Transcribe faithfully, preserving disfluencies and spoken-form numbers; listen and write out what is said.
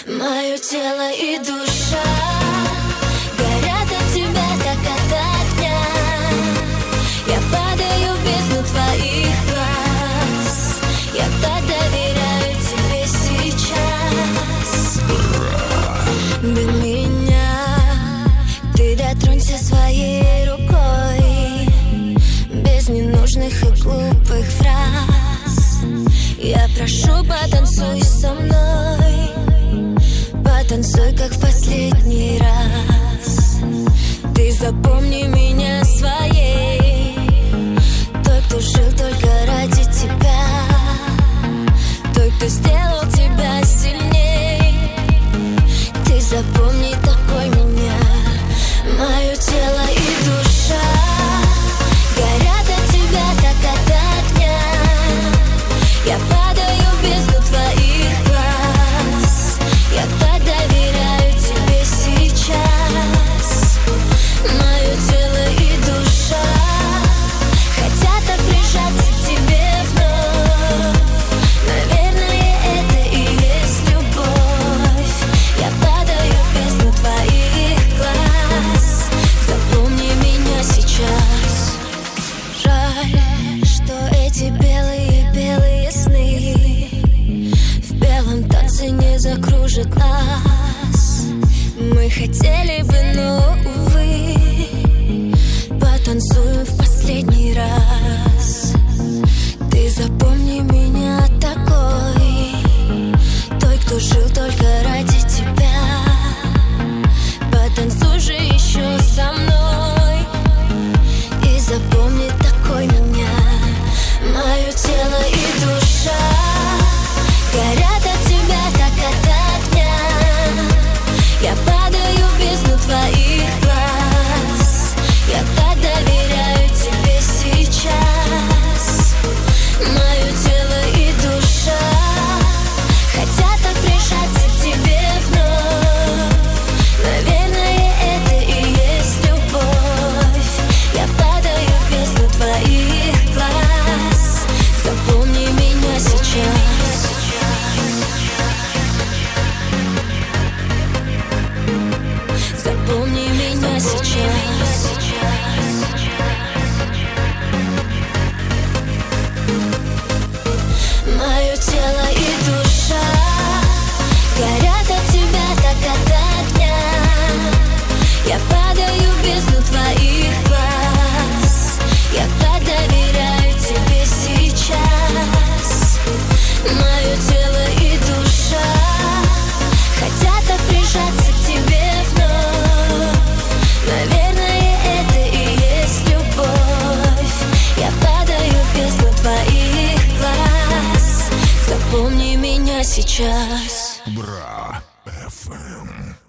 Мое тело и душа горят от тебя, как ото огня. Я падаю в бездну твоих глаз. Я так доверяю тебе сейчас. До меня ты дотронься своей рукой, без ненужных и глупых фраз. Я прошу, потанцуй со мной, потанцуй, как в последний раз. Ты запомни меня своей, той, кто жил только ради тебя, той, кто сделал тебя сильней. Ты запомни такой меня. Мое тело и душа горят от тебя, как ото огня. Я падаю в бездну твоих глаз. Я так доверяю тебе сейчас. Мое тело и душа хотят так прижаться к тебе вновь. Наверное, это и есть любовь. Я падаю в бездну твоих глаз. Запомни меня сейчас. Жаль, что эти белые-белые сны в белом танце не закружат нас. Мы хотели бы, но, увы, потанцуем в последний раз. Ты запомни меня такой, той, кто жил только ради тебя. Потанцуй же еще со мной и запомни такой меня. Мое тело и душа горят от тебя, как ото огня. Я падаю в бездну твоих глаз. Я так доверяю тебе сейчас. Мое тело и душа хотят так прижаться к тебе вновь. Наверное, это и есть любовь. Я падаю в бездну твоих глаз. Запомни меня сейчас. Запомни меня сейчас. Мое тело и душа горят от тебя, как ото огня. Я падаю в бездну твоих глаз. Я так доверяю тебе сейчас. Мое тело и душа хотят так прижаться к тебе вновь. Наверное, это и есть любовь. Я падаю в бездну твоих глаз. Запомни меня сейчас. Бра эф эм.